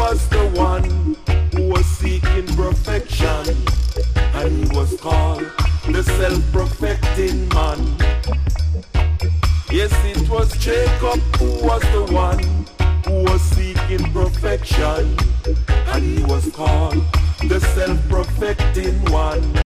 was the one who was seeking perfection, and he was called the self-perfecting man. Yes, it was Jacob who was the one who was seeking perfection, and he was called the self-perfecting one.